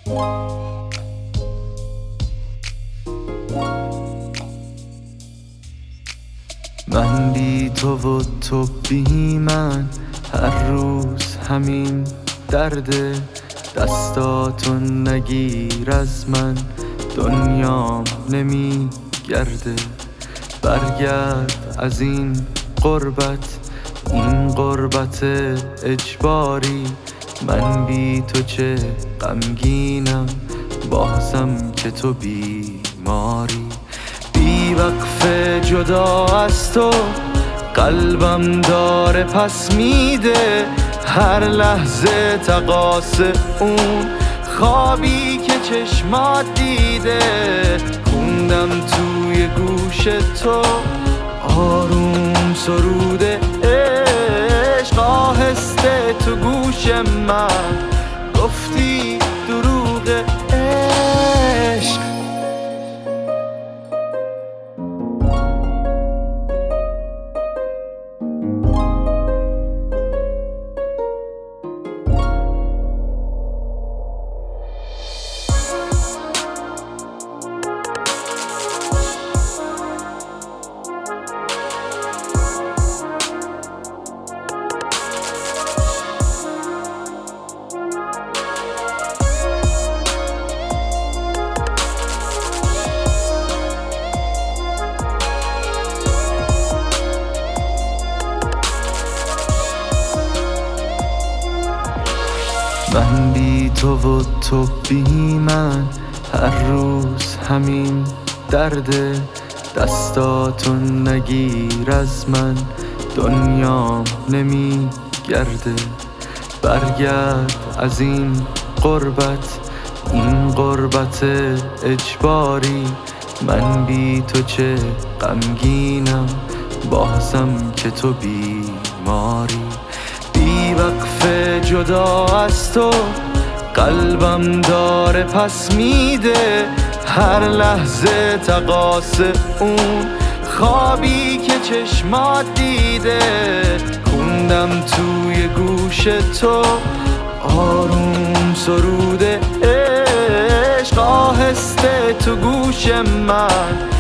من بی تو و تو بی من، هر روز همین درده. دستاتو نگیر از من، دنیام نمی گرده. برگرد از این غربت، این غربت اجباری. من بی تو چه غمگینم، بازم که تو بیماری. بی وقفه جدا از تو قلبم داره پس میده. هر لحظه تقاص اون خوابی که چشمات دیده. خوندم توی گوش تو آروم سرود عشق. آهسته تو گوش من گفتی دروغ عشق. من بی تو و تو بی من، هر روز همین درده. دستاتو نگیر از من، دنیام نمی گرده. برگرد از این غربت، این غربت اجباری. من بی تو چه غمگینم، بازم که تو بیماری. بی وقفه جدا از تو قلبم داره پس میده. هر لحظه تقاص اون خوابی که چشمات دیده. خوندم توی گوش تو آروم سرود عشق. آهسته تو گوش من